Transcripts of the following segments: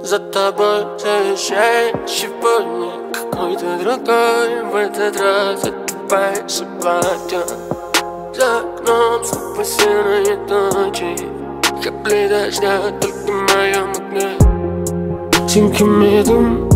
За тобой заезжает сегодня какой-то другой. В этот раз отдувается платье. За окном снова серые ночи, капли дождя, только в моем окне. Сен кім едің?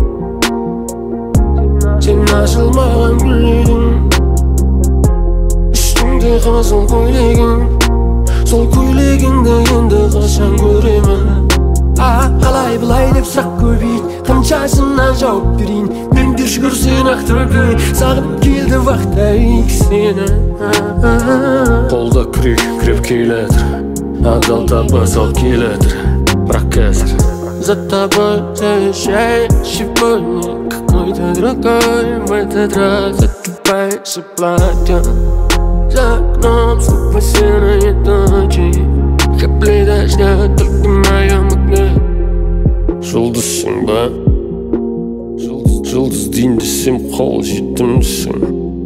Сен ашылмаған гүл едің. Үстіңде қызыл көйлегің, сол көйлегіңді енді қашан көремін? Қалай былай деп сұрақ көбейді, қаншасынан жауап берейін? Мен де шүкір сен ақтырбей, сағынып келді вақтайық сені. Қолда күрек күреп келетір, адал табыс алып келетір, бірақ қазір За тобой заезжает сегодня какой-то другой. В этот раз отдувается платье. За окном снова серые ночи, капли дождя, только в моем окне. Жұлдызсың ба? Жұлдыз дейін десем қол жетімсің.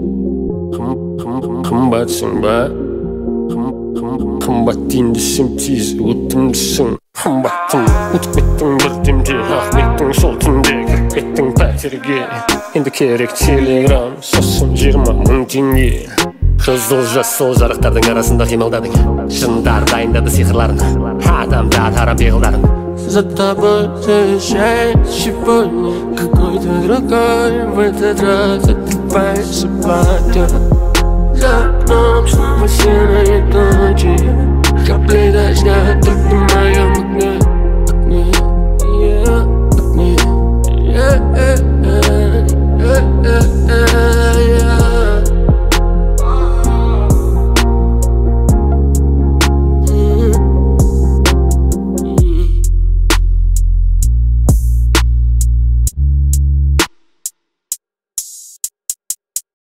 Қымбатсың ба? Қымбат дейін десем тез өтімсің. Қымбаттым, ұтып кеттің бір демде, Ахметтің сол түнде кіріп кеттің пәтерге. Енді керек телеграм, сосын 20 000 теңге. Қызыл жасыл жарықтардың арасында қимылдадың, жындар дайындады сиқырларын, адамда тарап пиғылдадың. За тобой заезжает сегодня какой-то другой. В этот раз отдувается платье.